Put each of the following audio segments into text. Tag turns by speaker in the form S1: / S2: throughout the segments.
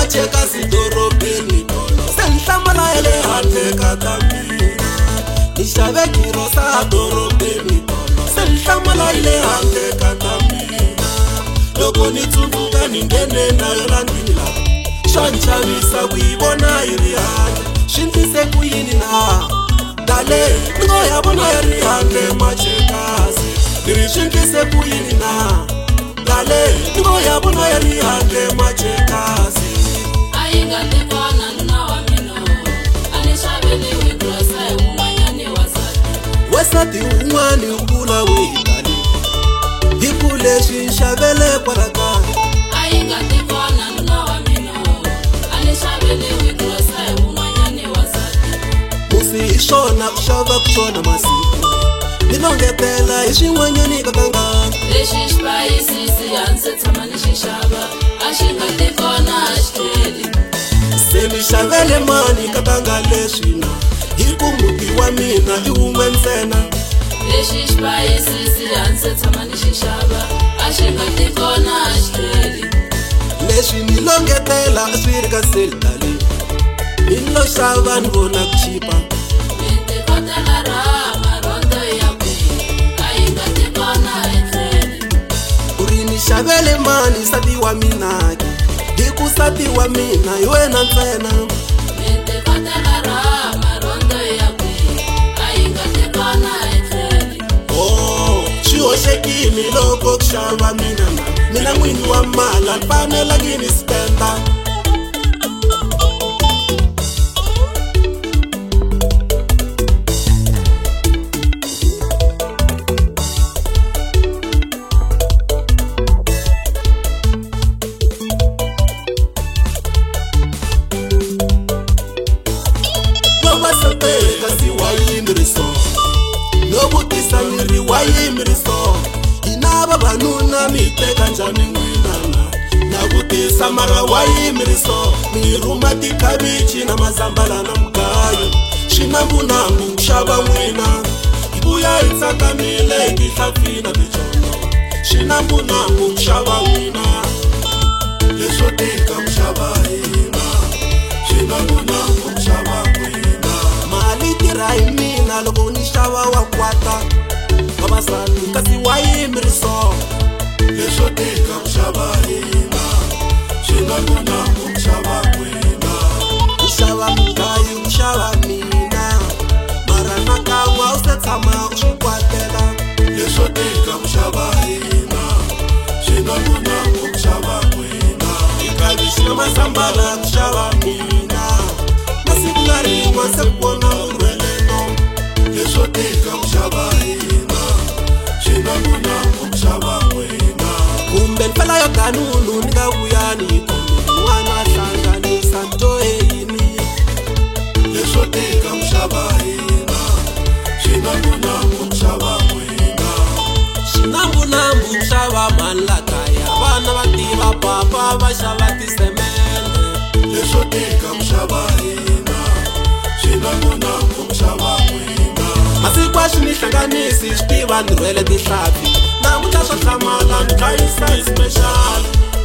S1: machekasi dorobeni tolo senhlamala ele handle ka ta mina ni xave girosa dorobeni tolo senhlamala ele handle ka ta mina loko ni tsundzuka ni nghene nayo landini la swa ni chavisa ku yi vona yi ri handle swi ndlise ku yini na dale ni ngo ya vona yi ri handle machekasi ni ri swi ndlise ku yini na dale ni ngo ya vona yi ri handle machekasi
S2: ayinga tivona nuna wa mina ani xaveliwi grosa hi un'wanyani
S1: wasati un'wani u vula wihi dale hi ku leswi nxavele kwala kaya
S2: ayinga tivona nuna wa mina ani xaveliwi grosa hi un'wanyani
S1: musi hi swona ku xava ku swona masiku ni longetela hi swin'wanyani ka kangana
S2: lexi xipayisisi a ndzi tshama ni xi xava a xi nga tivona a xi tele
S1: se ni xavele mani ka kanga leswi na hi ku muti wa mina i wun'we ntsena
S2: lexi xipayisisi a ndzi tshama ni xi xava a xi nga tivona a xi tele
S1: leswi ni longetela a swi ri ka seli dale ni lo xava ni vona ku chipa
S2: mintikotela ra marondo ya kwihi a yi nga tivona hi tlhele
S1: ku ri ni xavele mani nsati wa minaki hi ku nsati wa mina hi wena ntsena
S2: mintikotela ra marondo ya kwihi a yi nga tivona hi tlhele
S1: swi hoxekile loko ku xava mina n'wini wa mala ni fanelangi ni spenda kasi wayimiriso no vutisa miri wayimiriso hina vavanuna mi teka njhani n'winana na vutisa mara wayimiriso mi rhuma tikhavichi na mazambala na mugayo xinambunambu ku xava n'wina hi vuya hi tsakamile hi tihlampfi na tijono xinambunambu ku xava n'wina leswo tika ku xava hina xinambunambu ku xava n'wina mali tirha hi mina loko ni xava wa kwata vavasati kasi wayimiriso leswo tika ku xava hina xinambunambu ku xava n'wina ku xava mugayo ku xava mina mara nakan'we u se tshama u swi kwatela leswo tika ku xava hina xinambunambu ku xava n'wina ikavixi na mazambala ku xava mina masiku na rin'we se ku vona urhweleno leswo tika ku xava hina xinambunambu ku xava n'wina kumbe mpela yo ganunu ni nga vuyani hi kombe n'wana hlanganisa ntoheyini leswo tika ku xava hina xinambunambu ku xava n'wina xinambunambu ku xava mani la kaya vana va tiva papa va xava tisemende leswo tika ku xava hina xinambunambu ku xava n'wina masiku a swi ni hlanganisi swi tiva ni rhwele tihlampfi namuntlha swa hlamala ni hlayisa hi special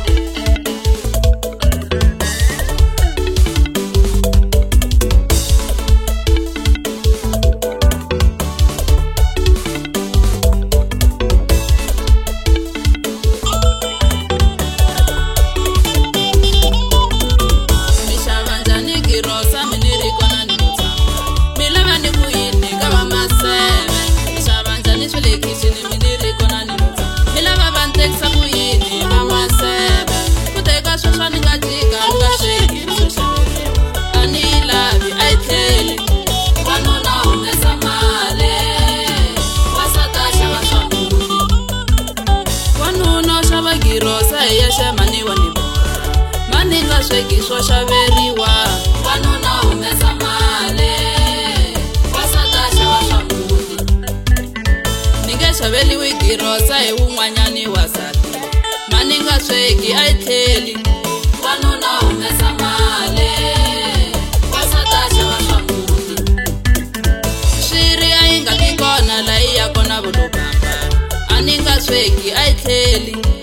S2: swo xaveriwa vanuna humesa mali wasata xava swa muti ni nge xaveliwi girosa hi wun'wanyani wasati mani nga sweki a yi tlheli vanuna humesa mali wasata xava swa muti swiri a yi nga vi kona layi ya kona vulobamba a ni nga sweki a yi tlheli